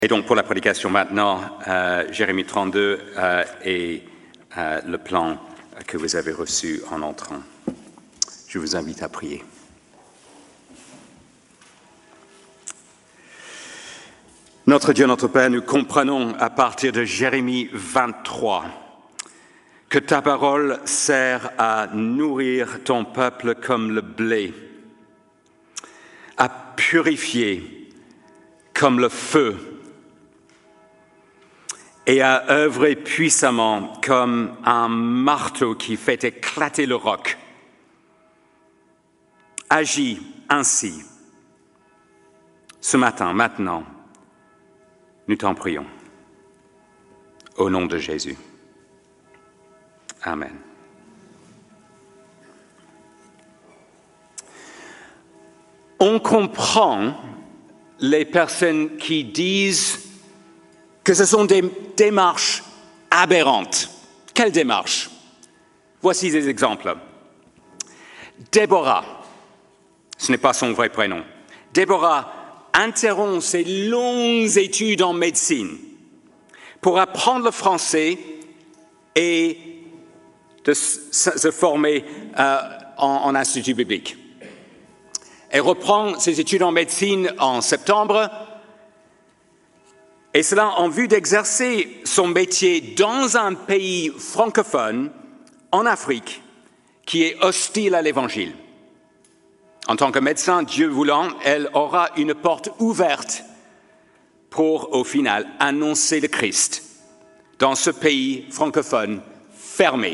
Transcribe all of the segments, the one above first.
Et donc pour la prédication maintenant, Jérémie 32 est le plan que vous avez reçu en entrant. Je vous invite à prier. Notre Dieu, notre Père, nous comprenons à partir de Jérémie 23 que ta parole sert à nourrir ton peuple comme le blé, à purifier comme le feu et à œuvrer puissamment comme un marteau qui fait éclater le roc. Agis ainsi. Ce matin, maintenant, nous t'en prions. Au nom de Jésus. Amen. On comprend les personnes qui disent que ce sont des démarches aberrantes. Quelles démarches? Voici des exemples. Déborah, ce n'est pas son vrai prénom. Déborah interrompt ses longues études en médecine pour apprendre le français et de se former en institut biblique. Elle reprend ses études en médecine en septembre, et cela en vue d'exercer son métier dans un pays francophone, en Afrique, qui est hostile à l'Évangile. En tant que médecin, Dieu voulant, elle aura une porte ouverte pour, au final, annoncer le Christ dans ce pays francophone fermé.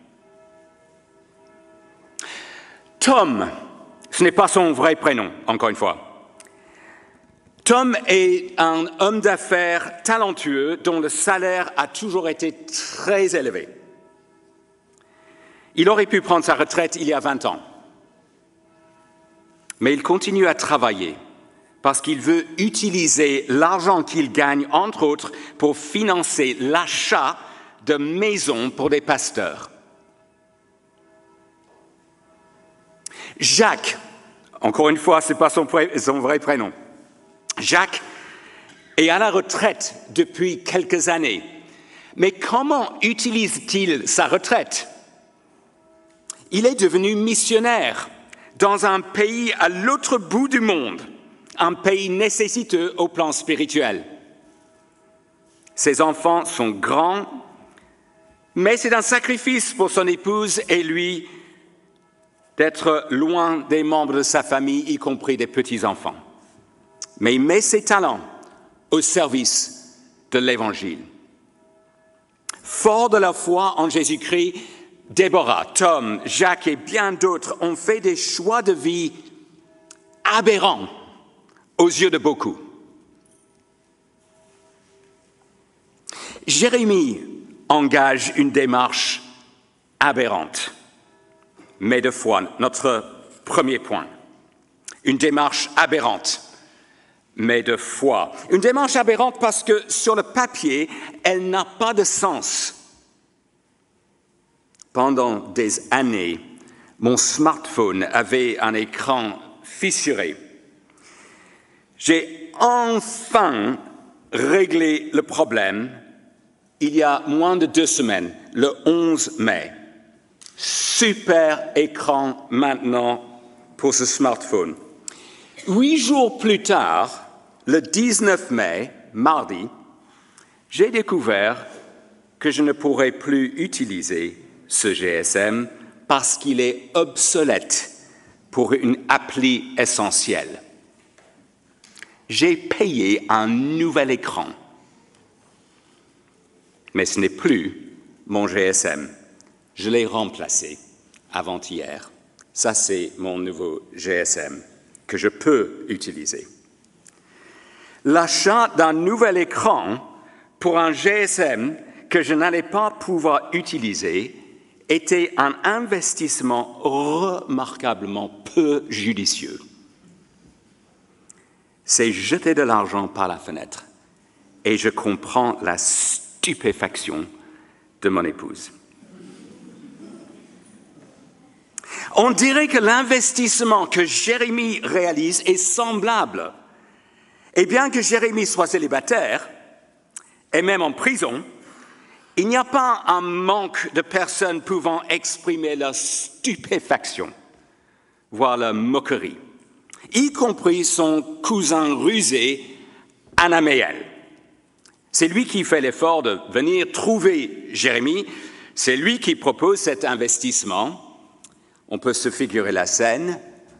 Tom, ce n'est pas son vrai prénom, encore une fois. Tom est un homme d'affaires talentueux dont le salaire a toujours été très élevé. Il aurait pu prendre sa retraite il y a 20 ans. Mais il continue à travailler parce qu'il veut utiliser l'argent qu'il gagne, entre autres, pour financer l'achat de maisons pour des pasteurs. Jacques, encore une fois, ce n'est pas son vrai prénom. Jacques est à la retraite depuis quelques années. Mais comment utilise-t-il sa retraite? Il est devenu missionnaire dans un pays à l'autre bout du monde, un pays nécessiteux au plan spirituel. Ses enfants sont grands, mais c'est un sacrifice pour son épouse et lui d'être loin des membres de sa famille, y compris des petits-enfants. Mais il met ses talents au service de l'Évangile. Fort de leur foi en Jésus-Christ, Déborah, Tom, Jacques et bien d'autres ont fait des choix de vie aberrants aux yeux de beaucoup. Jérémie engage une démarche aberrante, mais de foi, notre premier point. Une démarche aberrante, mais de foi. Une démarche aberrante parce que sur le papier, elle n'a pas de sens. Pendant des années, mon smartphone avait un écran fissuré. J'ai enfin réglé le problème il y a moins de 2 semaines, le 11 mai. Super écran maintenant pour ce smartphone. 8 jours plus tard, le 19 mai, mardi, j'ai découvert que je ne pourrais plus utiliser ce GSM parce qu'il est obsolète pour une appli essentielle. J'ai payé un nouvel écran, mais ce n'est plus mon GSM. Je l'ai remplacé avant-hier. Ça, c'est mon nouveau GSM que je peux utiliser. L'achat d'un nouvel écran pour un GSM que je n'allais pas pouvoir utiliser était un investissement remarquablement peu judicieux. C'est jeter de l'argent par la fenêtre et je comprends la stupéfaction de mon épouse. On dirait que l'investissement que Jérémie réalise est semblable. Et bien que Jérémie soit célibataire, et même en prison, il n'y a pas un manque de personnes pouvant exprimer leur stupéfaction, voire leur moquerie, y compris son cousin rusé, Anaméel. C'est lui qui fait l'effort de venir trouver Jérémie, c'est lui qui propose cet investissement. On peut se figurer la scène.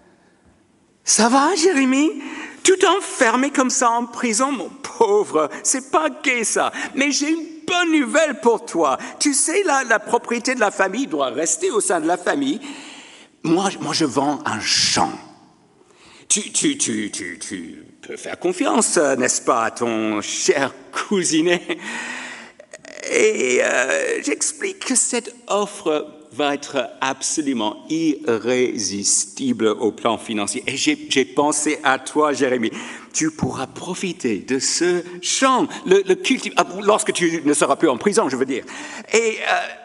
« Ça va, Jérémie ? Tout enfermé comme ça en prison, mon pauvre, c'est pas gai ça, mais j'ai une bonne nouvelle pour toi. Tu sais, la propriété de la famille doit rester au sein de la famille. Moi je vends un champ. Tu peux faire confiance, n'est-ce pas, à ton cher cousinet. Et j'explique que cette offre va être absolument irrésistible au plan financier. Et j'ai pensé à toi, Jérémie. Tu pourras profiter de ce champ, le cultive, lorsque tu ne seras plus en prison, je veux dire. Et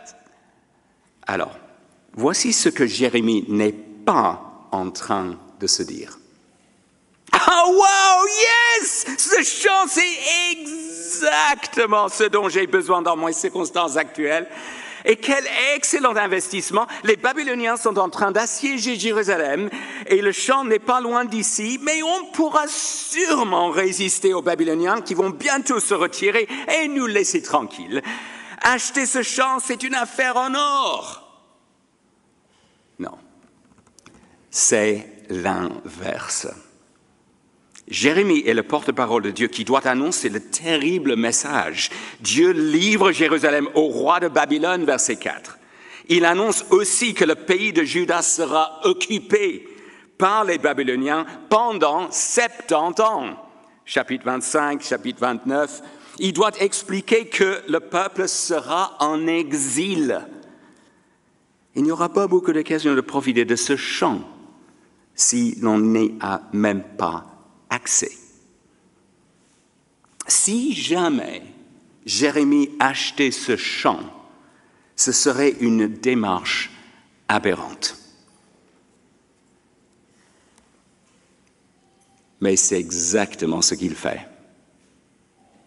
alors, voici ce que Jérémie n'est pas en train de se dire. Ah, wow, yes! Ce champ, c'est exactement ce dont j'ai besoin dans mes circonstances actuelles. Et quel excellent investissement. Les Babyloniens sont en train d'assiéger Jérusalem et le champ n'est pas loin d'ici, mais on pourra sûrement résister aux Babyloniens qui vont bientôt se retirer et nous laisser tranquilles. Acheter ce champ, c'est une affaire en or. Non, c'est l'inverse. Jérémie est le porte-parole de Dieu qui doit annoncer le terrible message. Dieu livre Jérusalem au roi de Babylone, verset 4. Il annonce aussi que le pays de Juda sera occupé par les Babyloniens pendant 70 ans. Chapitre 25, chapitre 29. Il doit expliquer que le peuple sera en exil. Il n'y aura pas beaucoup d'occasions de profiter de ce champ si l'on n'y a même pas accès. Si jamais Jérémie achetait ce champ, ce serait une démarche aberrante. Mais c'est exactement ce qu'il fait. Pourquoi ?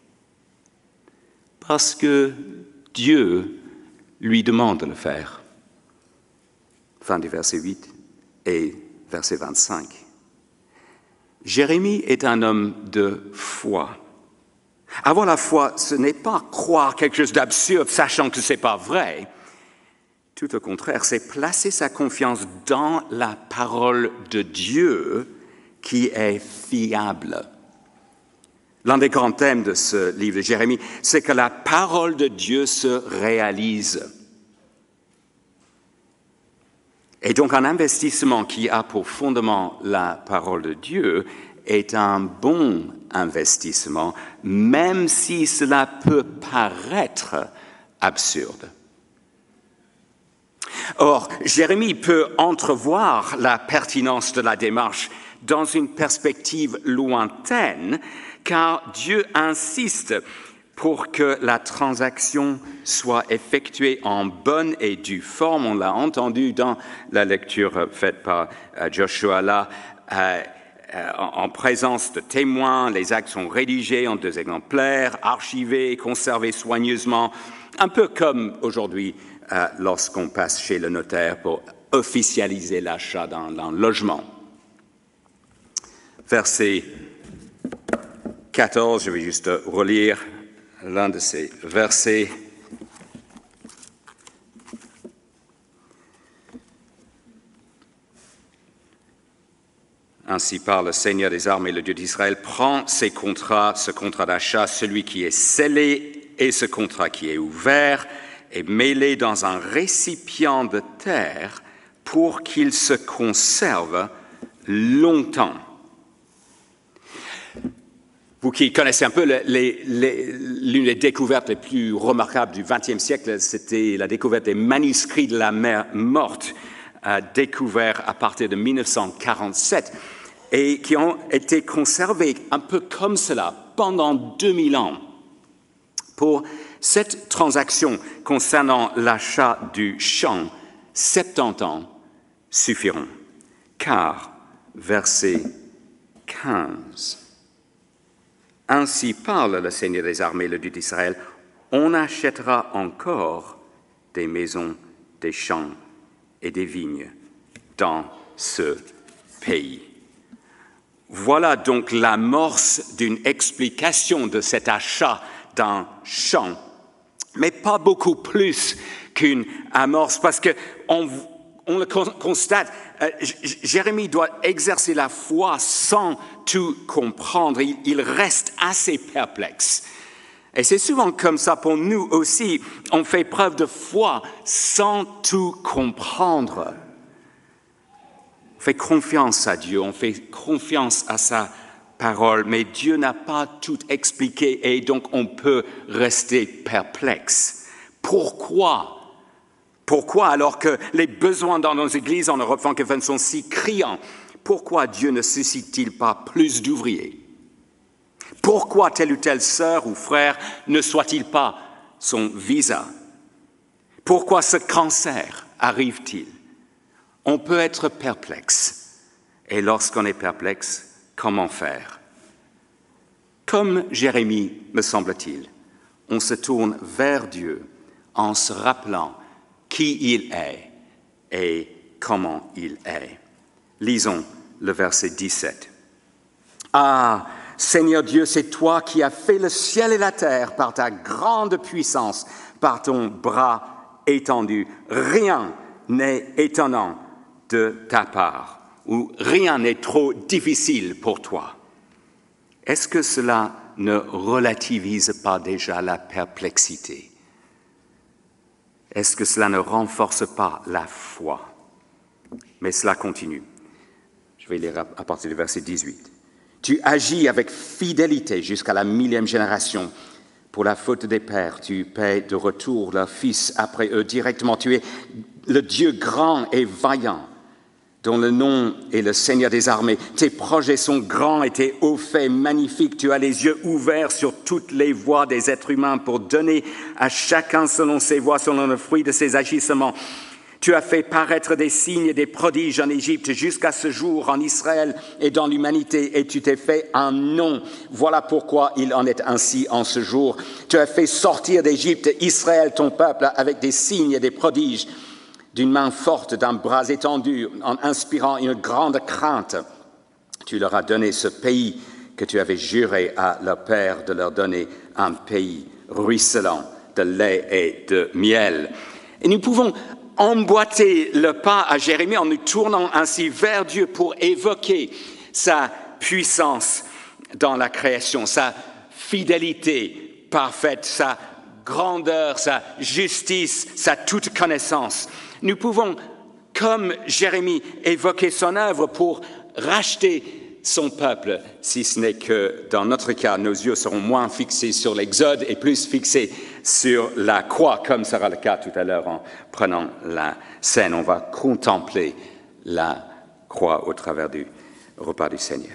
Parce que Dieu lui demande de le faire. Fin du verset 8 et verset 25. Jérémie est un homme de foi. Avoir la foi, ce n'est pas croire quelque chose d'absurde, sachant que ce n'est pas vrai. Tout au contraire, c'est placer sa confiance dans la parole de Dieu qui est fiable. L'un des grands thèmes de ce livre de Jérémie, c'est que la parole de Dieu se réalise. Et donc un investissement qui a pour fondement la parole de Dieu est un bon investissement, même si cela peut paraître absurde. Or, Jérémie peut entrevoir la pertinence de la démarche dans une perspective lointaine, car Dieu insiste pour que la transaction soit effectuée en bonne et due forme. On l'a entendu dans la lecture faite par Joshua là, en présence de témoins. Les actes sont rédigés en 2 exemplaires, archivés, conservés soigneusement, un peu comme aujourd'hui lorsqu'on passe chez le notaire pour officialiser l'achat d'un logement. Verset 14, je vais juste relire l'un de ces versets. Ainsi parle le Seigneur des armées, le Dieu d'Israël, prends ces contrats, ce contrat d'achat, celui qui est scellé et ce contrat qui est ouvert, et mets-les dans un récipient de terre pour qu'il se conserve longtemps. Vous qui connaissez un peu l'une des découvertes les plus remarquables du XXe siècle, c'était la découverte des manuscrits de la mer Morte, découverts à partir de 1947, et qui ont été conservés un peu comme cela pendant 2000 ans. Pour cette transaction concernant l'achat du champ, 70 ans suffiront, car, verset 15. Ainsi parle le Seigneur des armées, le Dieu d'Israël, on achètera encore des maisons, des champs et des vignes dans ce pays. Voilà donc l'amorce d'une explication de cet achat d'un champ, mais pas beaucoup plus qu'une amorce, parce qu'on le constate, Jérémie doit exercer la foi sans tout comprendre, il reste assez perplexe. Et c'est souvent comme ça pour nous aussi, on fait preuve de foi sans tout comprendre. On fait confiance à Dieu, on fait confiance à sa parole, mais Dieu n'a pas tout expliqué et donc on peut rester perplexe. Pourquoi alors que les besoins dans nos églises en Europe francophone sont si criants, pourquoi Dieu ne suscite-t-il pas plus d'ouvriers? Pourquoi telle ou telle sœur ou frère ne soit-il pas son visa? Pourquoi ce cancer arrive-t-il? On peut être perplexe. Et lorsqu'on est perplexe, comment faire? Comme Jérémie, me semble-t-il, on se tourne vers Dieu en se rappelant qui il est et comment il est. Lisons le verset 17. « Ah, Seigneur Dieu, c'est toi qui as fait le ciel et la terre par ta grande puissance, par ton bras étendu. Rien n'est étonnant de ta part, ou rien n'est trop difficile pour toi. » Est-ce que cela ne relativise pas déjà la perplexité? Est-ce que cela ne renforce pas la foi? Mais cela continue. Je vais lire à partir du verset 18. « Tu agis avec fidélité jusqu'à la 1000e génération. Pour la faute des pères, tu paies de retour leurs fils après eux directement. Tu es le Dieu grand et vaillant, dont le nom est le Seigneur des armées. Tes projets sont grands et tes hauts faits magnifiques. Tu as les yeux ouverts sur toutes les voies des êtres humains pour donner à chacun selon ses voies, selon le fruit de ses agissements. Tu as fait paraître des signes et des prodiges en Égypte jusqu'à ce jour en Israël et dans l'humanité, et tu t'es fait un nom. Voilà pourquoi il en est ainsi en ce jour. Tu as fait sortir d'Égypte Israël, ton peuple, avec des signes et des prodiges, d'une main forte, d'un bras étendu, en inspirant une grande crainte. Tu leur as donné ce pays que tu avais juré à leur père de leur donner, un pays ruisselant de lait et de miel. Et nous pouvons emboîter le pas à Jérémie en nous tournant ainsi vers Dieu pour évoquer sa puissance dans la création, sa fidélité parfaite, sa grandeur, sa justice, sa toute connaissance. Nous pouvons, comme Jérémie, évoquer son œuvre pour racheter son peuple, si ce n'est que, dans notre cas, nos yeux seront moins fixés sur l'Exode et plus fixés sur la croix, comme sera le cas tout à l'heure en prenant la scène. On va contempler la croix au travers du repas du Seigneur.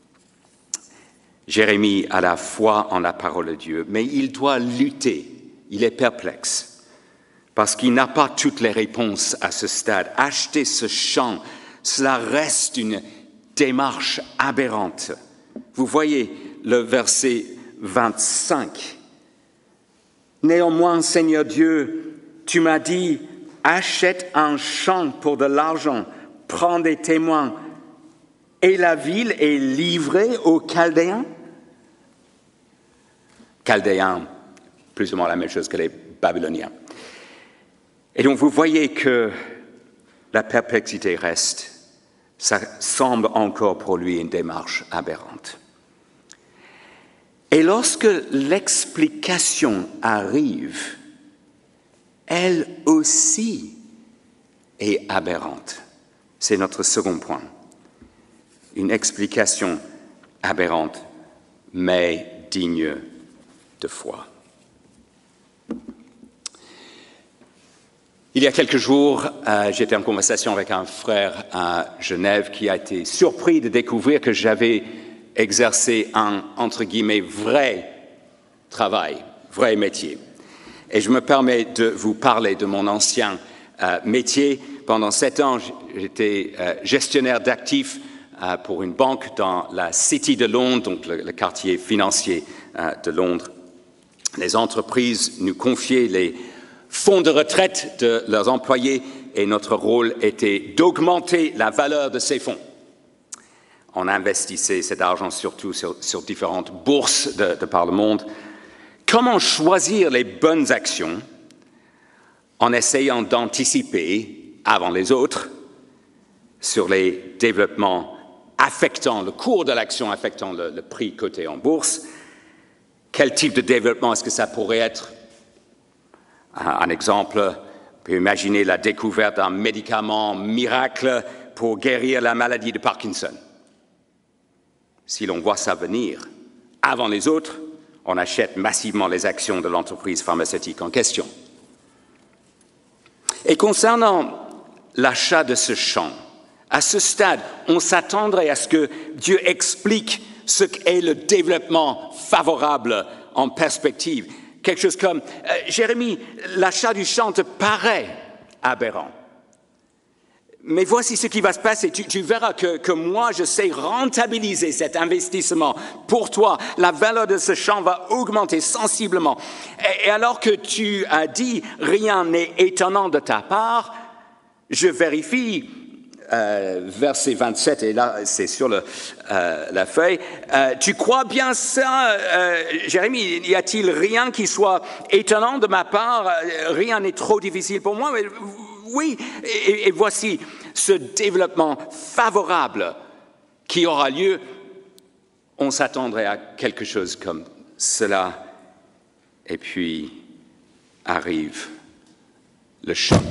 Jérémie a la foi en la parole de Dieu, mais il doit lutter. Il est perplexe parce qu'il n'a pas toutes les réponses à ce stade. Acheter ce champ, cela reste une démarche aberrante. Vous voyez le verset 25. Néanmoins, Seigneur Dieu, tu m'as dit, achète un champ pour de l'argent, prends des témoins, et la ville est livrée aux Chaldéens. Chaldéens, plus ou moins la même chose que les Babyloniens. Et donc vous voyez que la perplexité reste. Ça semble encore pour lui une démarche aberrante. Et lorsque l'explication arrive, elle aussi est aberrante. C'est notre second point. Une explication aberrante, mais digne de foi. Il y a quelques jours, j'étais en conversation avec un frère à Genève qui a été surpris de découvrir que j'avais exercé un, entre guillemets, vrai travail, vrai métier. Et je me permets de vous parler de mon ancien métier. Pendant 7 ans, j'étais gestionnaire d'actifs pour une banque dans la City de Londres, donc le quartier financier de Londres. Les entreprises nous confiaient les fonds de retraite de leurs employés et notre rôle était d'augmenter la valeur de ces fonds. On investissait cet argent surtout sur différentes bourses de par le monde. Comment choisir les bonnes actions en essayant d'anticiper avant les autres sur les développements affectant le cours de l'action, affectant le prix coté en bourse? Quel type de développement est-ce que ça pourrait être? Un exemple, on peut imaginer la découverte d'un médicament miracle pour guérir la maladie de Parkinson. Si l'on voit ça venir avant les autres, on achète massivement les actions de l'entreprise pharmaceutique en question. Et concernant l'achat de ce champ, à ce stade, on s'attendrait à ce que Dieu explique ce qu'est le développement favorable en perspective. Quelque chose comme « Jérémie, l'achat du champ te paraît aberrant. Mais voici ce qui va se passer. Tu verras que moi, je sais rentabiliser cet investissement. Pour toi, la valeur de ce champ va augmenter sensiblement. Et alors que tu as dit « Rien n'est étonnant de ta part », je vérifie, verset 27, et là, c'est sur la feuille. Tu crois bien ça, Jérémie? Y a-t-il rien qui soit étonnant de ma part? Rien n'est trop difficile pour moi, mais oui. Et voici ce développement favorable qui aura lieu. On s'attendrait à quelque chose comme cela. Et puis arrive le choc.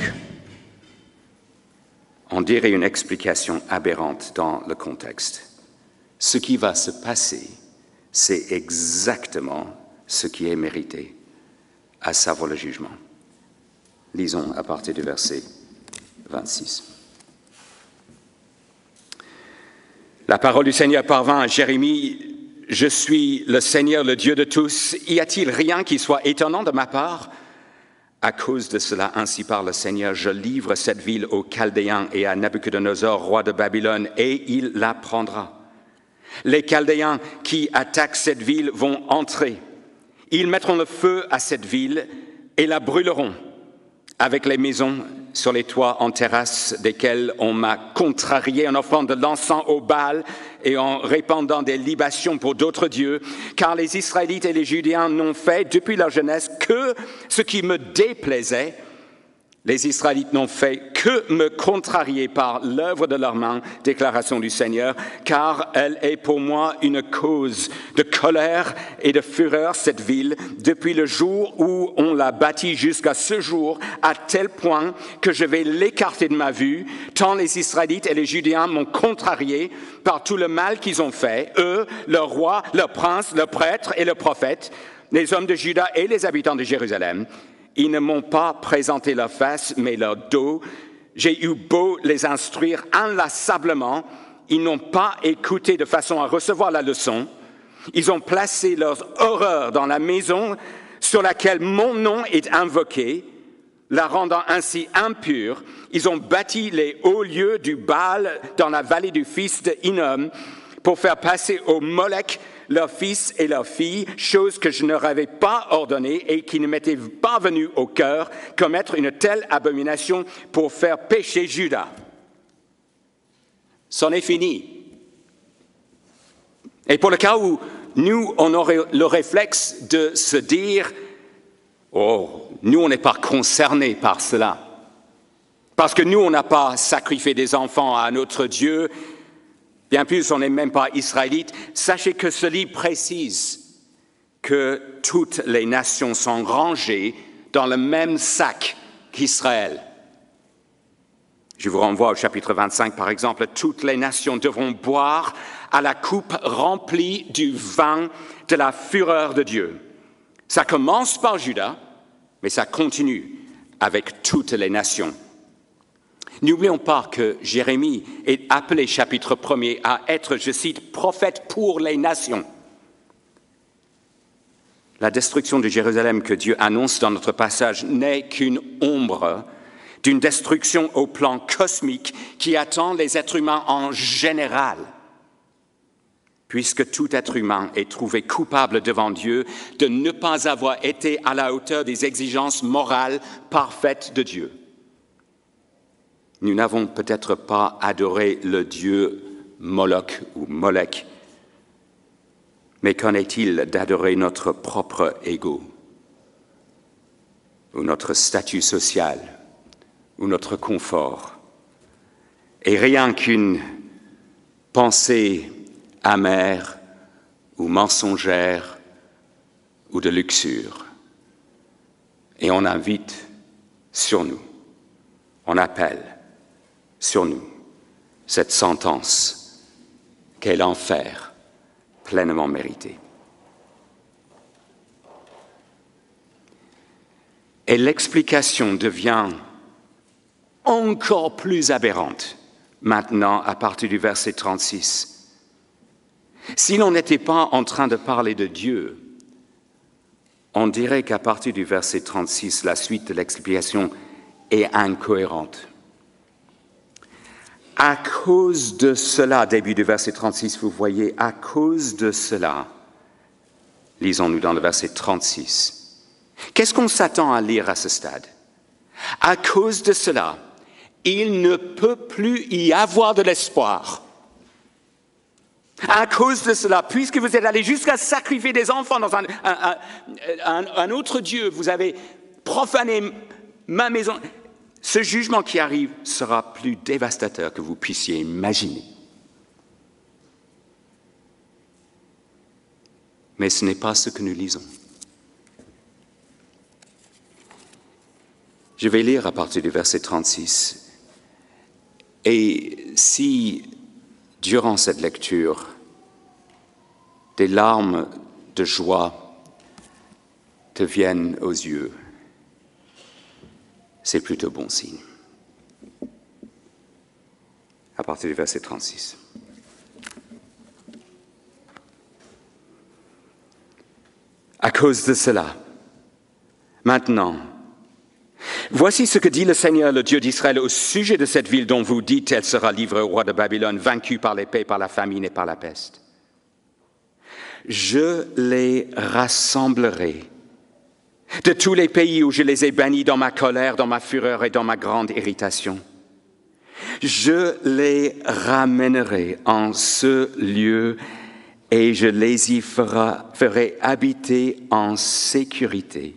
On dirait une explication aberrante dans le contexte. Ce qui va se passer, c'est exactement ce qui est mérité, à savoir le jugement. Lisons à partir du verset 26. La parole du Seigneur parvint à Jérémie. « Je suis le Seigneur, le Dieu de tous. Y a-t-il rien qui soit étonnant de ma part ? À cause de cela, ainsi parle le Seigneur, je livre cette ville aux Chaldéens et à Nabuchodonosor, roi de Babylone, et il la prendra. Les Chaldéens qui attaquent cette ville vont entrer. Ils mettront le feu à cette ville et la brûleront, avec les maisons sur les toits en terrasse desquelles on m'a contrarié en offrant de l'encens au Baal et en répandant des libations pour d'autres dieux, car les Israélites et les Judéens n'ont fait depuis leur jeunesse que ce qui me déplaisait. Les Israélites n'ont fait que me contrarier par l'œuvre de leurs mains, déclaration du Seigneur, car elle est pour moi une cause de colère et de fureur, cette ville, depuis le jour où on l'a bâtie jusqu'à ce jour, à tel point que je vais l'écarter de ma vue, tant les Israélites et les Judéens m'ont contrarié par tout le mal qu'ils ont fait, eux, leurs rois, leurs princes, leurs prêtres et leurs prophètes, les hommes de Juda et les habitants de Jérusalem. Ils ne m'ont pas présenté leur face, mais leur dos. J'ai eu beau les instruire inlassablement. Ils n'ont pas écouté de façon à recevoir la leçon. Ils ont placé leurs horreurs dans la maison sur laquelle mon nom est invoqué, la rendant ainsi impure. Ils ont bâti les hauts lieux du Baal dans la vallée du fils de Hinnom pour faire passer au Molech leurs fils et leurs filles, chose que je ne leur avais pas ordonnée et qui ne m'était pas venue au cœur, commettre une telle abomination pour faire pécher Juda. C'en est fini. Et pour le cas où nous, on aurait le réflexe de se dire « Oh, nous, on n'est pas concernés par cela. Parce que nous, on n'a pas sacrifié des enfants à notre Dieu. » Bien plus, on n'est même pas israélite. Sachez que ce livre précise que toutes les nations sont rangées dans le même sac qu'Israël. Je vous renvoie au chapitre 25, par exemple. Toutes les nations devront boire à la coupe remplie du vin de la fureur de Dieu. Ça commence par Juda, mais ça continue avec toutes les nations. N'oublions pas que Jérémie est appelé, chapitre 1er, à être, je cite, « prophète pour les nations ». La destruction de Jérusalem que Dieu annonce dans notre passage n'est qu'une ombre d'une destruction au plan cosmique qui attend les êtres humains en général. puisque tout être humain est trouvé coupable devant Dieu de ne pas avoir été à la hauteur des exigences morales parfaites de Dieu. Nous n'avons peut-être pas adoré le Dieu Moloch ou Molech, mais qu'en est-il d'adorer notre propre ego, ou notre statut social, ou notre confort, et rien qu'une pensée amère ou mensongère ou de luxure. Et on invite sur nous, on appelle sur nous cette sentence qu'est l'enfer pleinement mérité. Et l'explication devient encore plus aberrante maintenant à partir du verset 36. Si l'on n'était pas en train de parler de Dieu, on dirait qu'à partir du verset 36, la suite de l'explication est incohérente. À cause de cela, début du verset 36, vous voyez, à cause de cela, lisons-nous dans le verset 36. Qu'est-ce qu'on s'attend à lire à ce stade? À cause de cela, il ne peut plus y avoir de l'espoir. À cause de cela, puisque vous êtes allés jusqu'à sacrifier des enfants dans un autre Dieu, vous avez profané ma maison, ce jugement qui arrive sera plus dévastateur que vous puissiez imaginer. Mais ce n'est pas ce que nous lisons. Je vais lire à partir du verset 36. Et si, durant cette lecture, des larmes de joie te viennent aux yeux, c'est plutôt bon signe. À partir du verset 36. À cause de cela, maintenant, voici ce que dit le Seigneur, le Dieu d'Israël, au sujet de cette ville dont vous dites, elle sera livrée au roi de Babylone, vaincue par l'épée, par la famine et par la peste. Je les rassemblerai de tous les pays où je les ai bannis dans ma colère, dans ma fureur et dans ma grande irritation. Je les ramènerai en ce lieu et je les y ferai habiter en sécurité.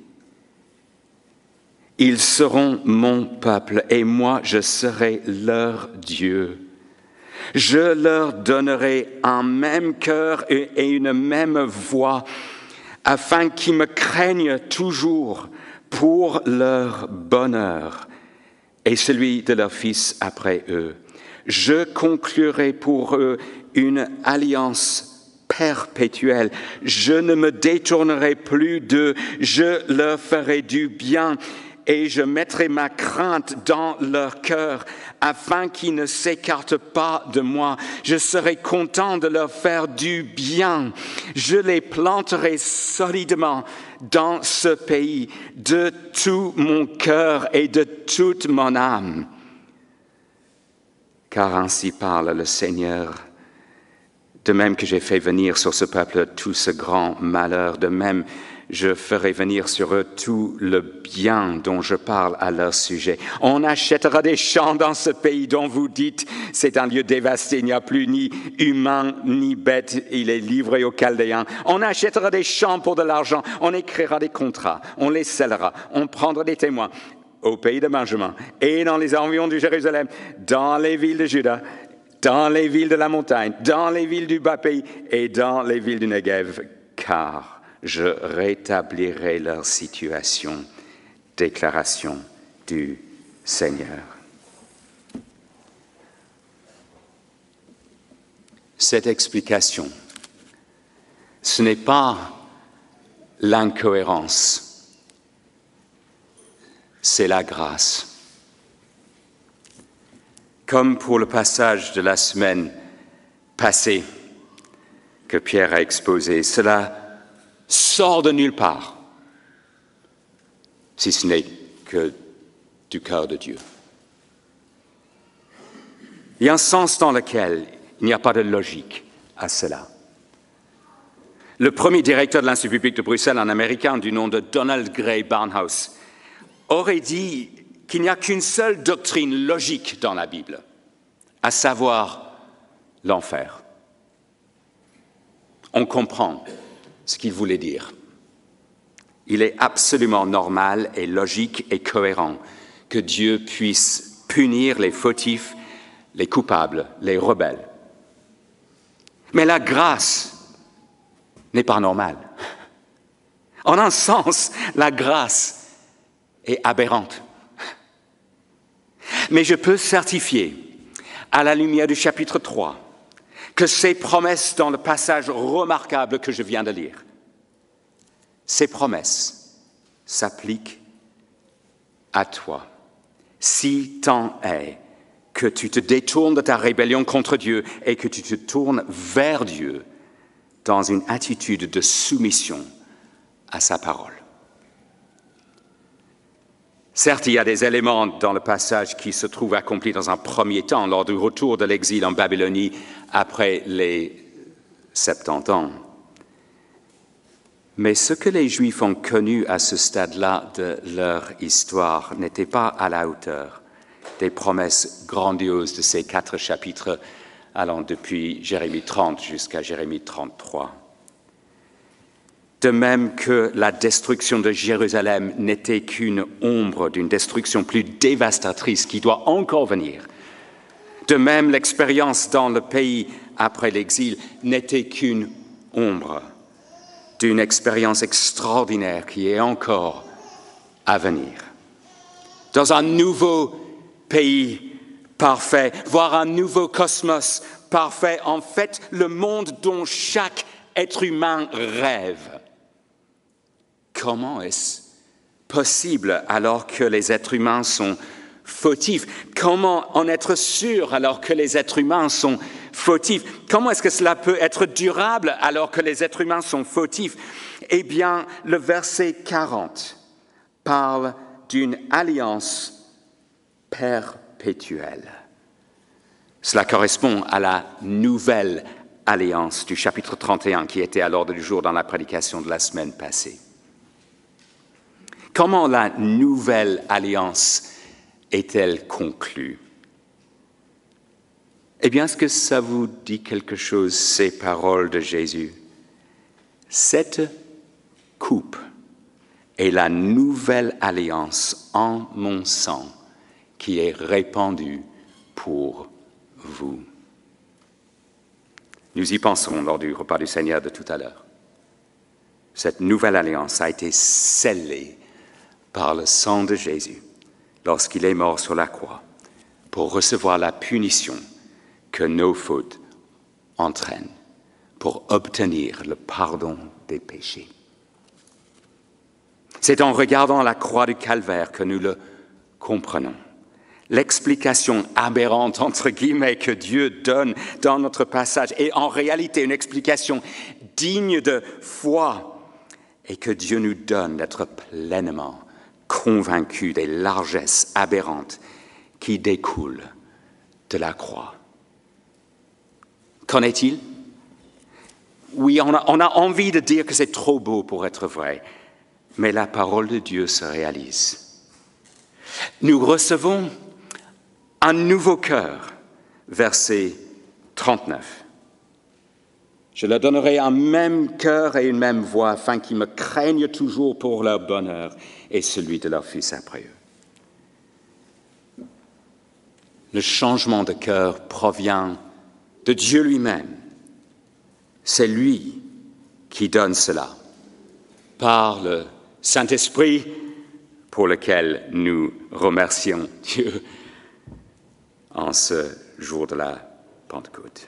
Ils seront mon peuple et moi je serai leur Dieu. Je leur donnerai un même cœur et une même voix, afin qu'ils me craignent toujours pour leur bonheur et celui de leurs fils après eux. Je conclurai pour eux une alliance perpétuelle. Je ne me détournerai plus d'eux. Je leur ferai du bien et je mettrai ma crainte dans leur cœur afin qu'ils ne s'écartent pas de moi. Je serai content de leur faire du bien. Je les planterai solidement dans ce pays de tout mon cœur et de toute mon âme. Car ainsi parle le Seigneur. De même que j'ai fait venir sur ce peuple tout ce grand malheur, de même je ferai venir sur eux tout le bien dont je parle à leur sujet. On achètera des champs dans ce pays dont vous dites, c'est un lieu dévasté, il n'y a plus ni humain ni bête, il est livré aux Chaldéens. On achètera des champs pour de l'argent, on écrira des contrats, on les scellera, on prendra des témoins au pays de Benjamin et dans les environs de Jérusalem, dans les villes de Juda, dans les villes de la montagne, dans les villes du bas pays et dans les villes du Negev, car je rétablirai leur situation. Déclaration du Seigneur. Cette explication, ce n'est pas l'incohérence, c'est la grâce. Comme pour le passage de la semaine passée que Pierre a exposé, cela sort de nulle part, si ce n'est que du cœur de Dieu. Il y a un sens dans lequel il n'y a pas de logique à cela. Le premier directeur de l'Institut public de Bruxelles, un Américain du nom de Donald Gray Barnhouse, aurait dit qu'il n'y a qu'une seule doctrine logique dans la Bible, à savoir l'enfer. On comprend ce qu'il voulait dire. Il est absolument normal et logique et cohérent que Dieu puisse punir les fautifs, les coupables, les rebelles. Mais la grâce n'est pas normale. En un sens, la grâce est aberrante. Mais je peux certifier, à la lumière du chapitre 3, que ces promesses dans le passage remarquable que je viens de lire, ces promesses s'appliquent à toi. Si tant est que tu te détournes de ta rébellion contre Dieu et que tu te tournes vers Dieu dans une attitude de soumission à sa parole. Certes, il y a des éléments dans le passage qui se trouvent accomplis dans un premier temps, lors du retour de l'exil en Babylonie après les 70 ans. Mais ce que les Juifs ont connu à ce stade-là de leur histoire n'était pas à la hauteur des promesses grandioses de ces 4 chapitres, allant depuis Jérémie 30 jusqu'à Jérémie 33. De même que la destruction de Jérusalem n'était qu'une ombre d'une destruction plus dévastatrice qui doit encore venir. De même, l'expérience dans le pays après l'exil n'était qu'une ombre d'une expérience extraordinaire qui est encore à venir. Dans un nouveau pays parfait, voire un nouveau cosmos parfait, en fait, le monde dont chaque être humain rêve. Comment est-ce possible alors que les êtres humains sont fautifs? Comment en être sûr alors que les êtres humains sont fautifs? Comment est-ce que cela peut être durable alors que les êtres humains sont fautifs? Eh bien, le verset 40 parle d'une alliance perpétuelle. Cela correspond à la nouvelle alliance du chapitre 31 qui était à l'ordre du jour dans la prédication de la semaine passée. Comment la nouvelle alliance est-elle conclue? Eh bien, est-ce que ça vous dit quelque chose, ces paroles de Jésus? Cette coupe est la nouvelle alliance en mon sang qui est répandue pour vous. Nous y penserons lors du repas du Seigneur de tout à l'heure. Cette nouvelle alliance a été scellée par le sang de Jésus lorsqu'il est mort sur la croix pour recevoir la punition que nos fautes entraînent, pour obtenir le pardon des péchés. C'est en regardant la croix du Calvaire que nous le comprenons. L'explication aberrante, entre guillemets, que Dieu donne dans notre passage est en réalité une explication digne de foi et que Dieu nous donne d'être pleinement convaincus des largesses aberrantes qui découlent de la croix. Qu'en est-il? Oui, on a envie de dire que c'est trop beau pour être vrai, mais la parole de Dieu se réalise. Nous recevons un nouveau cœur, verset 39. Je leur donnerai un même cœur et une même voix, afin qu'ils me craignent toujours pour leur bonheur et celui de leur fils après eux. Le changement de cœur provient de Dieu lui-même. C'est lui qui donne cela, par le Saint-Esprit, pour lequel nous remercions Dieu en ce jour de la Pentecôte.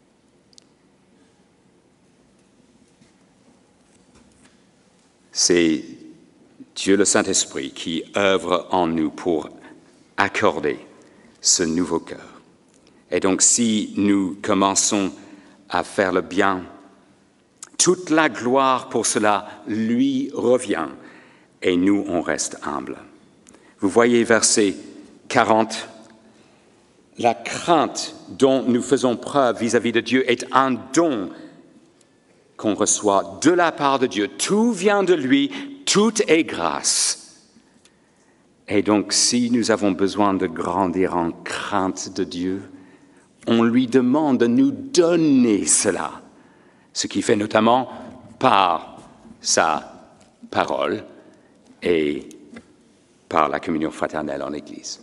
C'est Dieu le Saint-Esprit qui œuvre en nous pour accorder ce nouveau cœur. Et donc si nous commençons à faire le bien, toute la gloire pour cela lui revient et nous on reste humbles. Vous voyez verset 40, la crainte dont nous faisons preuve vis-à-vis de Dieu est un don qu'on reçoit de la part de Dieu. Tout vient de lui, tout est grâce. Et donc, si nous avons besoin de grandir en crainte de Dieu, on lui demande de nous donner cela, ce qu'il fait notamment par sa parole et par la communion fraternelle en Église.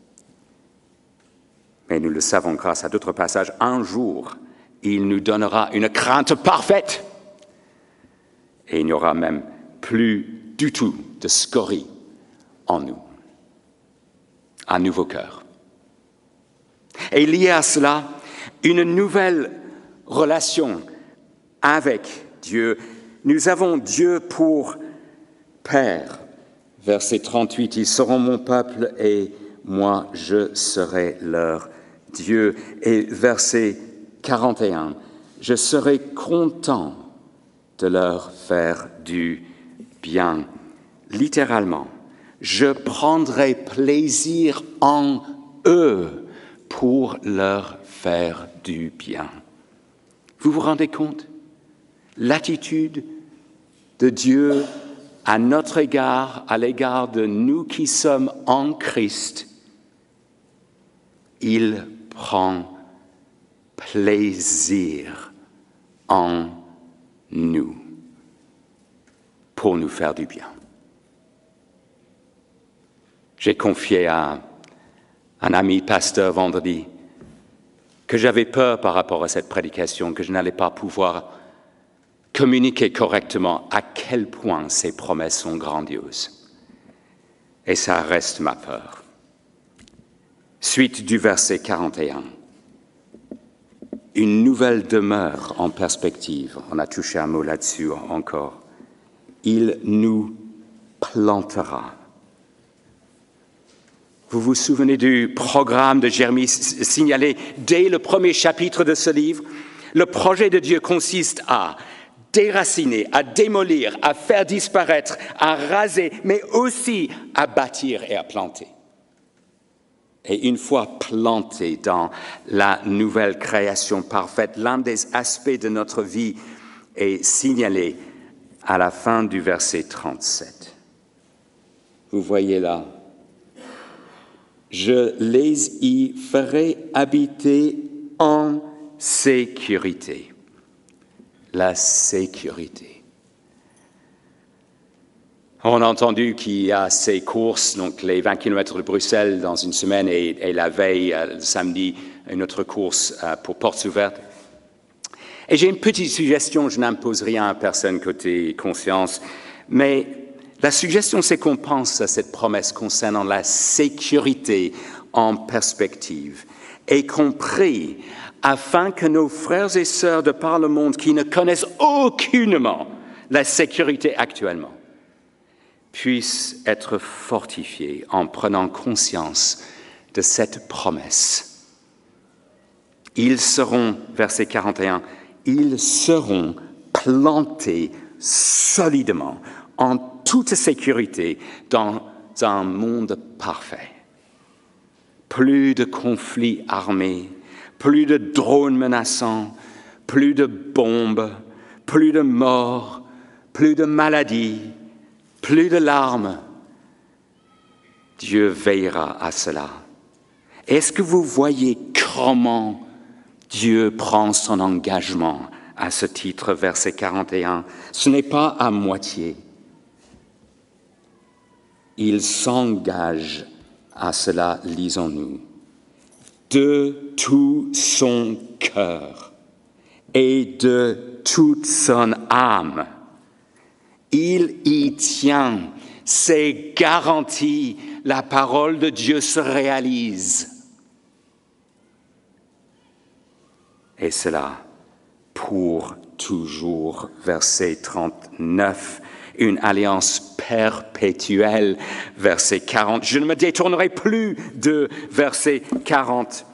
Mais nous le savons grâce à d'autres passages, un jour, il nous donnera une crainte parfaite. Et il n'y aura même plus du tout de scorie en nous. Un nouveau cœur. Et lié à cela, une nouvelle relation avec Dieu. Nous avons Dieu pour Père. Verset 38, « Ils seront mon peuple et moi je serai leur Dieu. » Et verset 41, « Je serai content de leur faire du bien. » Littéralement, je prendrai plaisir en eux pour leur faire du bien. Vous vous rendez compte? L'attitude de Dieu à notre égard, à l'égard de nous qui sommes en Christ, il prend plaisir en nous pour nous faire du bien. J'ai confié à un ami pasteur vendredi que j'avais peur par rapport à cette prédication, que je n'allais pas pouvoir communiquer correctement à quel point ces promesses sont grandioses. Et ça reste ma peur. Suite du verset 41. Une nouvelle demeure en perspective. On a touché un mot là-dessus encore. Il nous plantera. Vous vous souvenez du programme de Jérémie signalé dès le premier chapitre de ce livre? Le projet de Dieu consiste à déraciner, à démolir, à faire disparaître, à raser, mais aussi à bâtir et à planter. Et une fois planté dans la nouvelle création parfaite, l'un des aspects de notre vie est signalé à la fin du verset 37. Vous voyez là, « Je les y ferai habiter en sécurité. » La sécurité. On a entendu qu'il y a ces courses, donc les 20 km de Bruxelles dans une semaine et la veille, le samedi, une autre course pour portes ouvertes. Et j'ai une petite suggestion, je n'impose rien à personne côté conscience, mais la suggestion c'est qu'on pense à cette promesse concernant la sécurité en perspective et qu'on prie afin que nos frères et sœurs de par le monde qui ne connaissent aucunement la sécurité actuellement puissent être fortifiés en prenant conscience de cette promesse. Ils seront, verset 41, ils seront plantés solidement, en toute sécurité, dans un monde parfait. Plus de conflits armés, plus de drones menaçants, plus de bombes, plus de morts, plus de maladies, plus de larmes. Dieu veillera à cela. Est-ce que vous voyez comment Dieu prend son engagement à ce titre, verset 41? Ce n'est pas à moitié. Il s'engage à cela, lisons-nous. De tout son cœur et de toute son âme. Il y tient, c'est garanti, la parole de Dieu se réalise. Et cela pour toujours, verset 39, une alliance perpétuelle, verset 40. Je ne me détournerai plus de verset 40.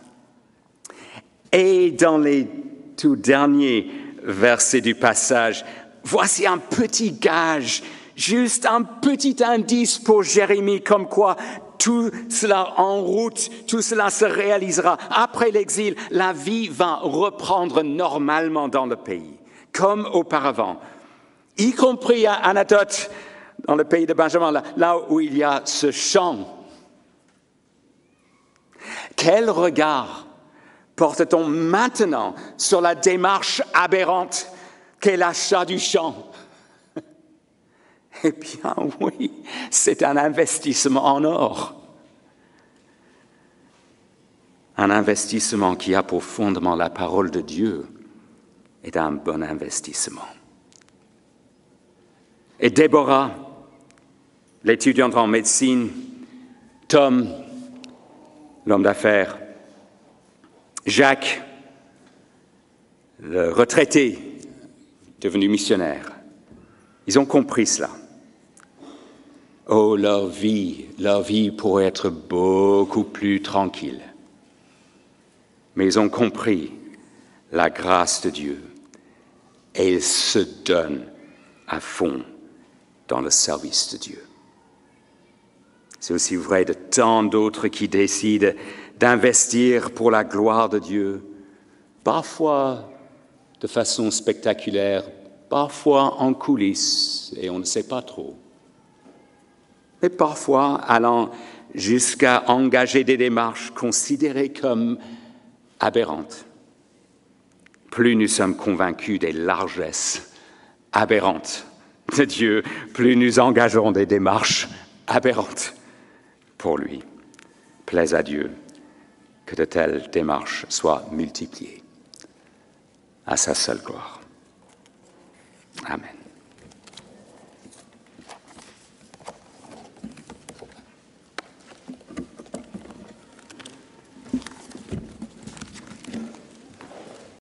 Et dans les tout derniers versets du passage, voici un petit gage, juste un petit indice pour Jérémie, comme quoi tout cela en route, tout cela se réalisera. Après l'exil, la vie va reprendre normalement dans le pays. comme auparavant, y compris à Anatote, dans le pays de Benjamin, là où il y a ce champ. Quel regard porte-t-on maintenant sur la démarche aberrante qu'est l'achat du champ? Eh bien oui, c'est un investissement en or. Un investissement qui a pour fondement la parole de Dieu est un bon investissement. Et Déborah, l'étudiante en médecine, Tom, l'homme d'affaires, Jacques, le retraité devenu missionnaire, ils ont compris cela. Oh, leur vie pourrait être beaucoup plus tranquille. Mais ils ont compris la grâce de Dieu et ils se donnent à fond dans le service de Dieu. C'est aussi vrai de tant d'autres qui décident d'investir pour la gloire de Dieu, parfois de façon spectaculaire, parfois en coulisses, et on ne sait pas trop. Mais parfois allant jusqu'à engager des démarches considérées comme aberrantes. Plus nous sommes convaincus des largesses aberrantes de Dieu, plus nous engageons des démarches aberrantes pour lui. Plaise à Dieu que de telles démarches soient multipliées à sa seule gloire. Amen.